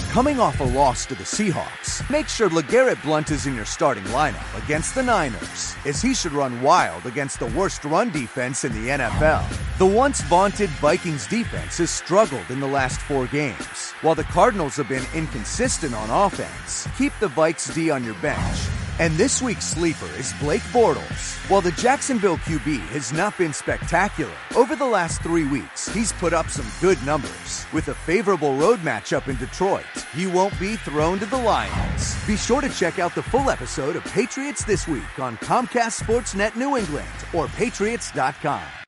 Coming off a loss to the Seahawks, make sure LeGarrette Blount is in your starting lineup against the Niners, as he should run wild against the worst run defense in the NFL. The once vaunted Vikings defense has struggled in the last 4 games. While the Cardinals have been inconsistent on offense, keep the Vikes D on your bench. And this week's sleeper is Blake Bortles. While the Jacksonville QB has not been spectacular, over the last 3 weeks, he's put up some good numbers. With a favorable road matchup in Detroit, he won't be thrown to the Lions. Be sure to check out the full episode of Patriots This Week on Comcast Sportsnet New England or Patriots.com.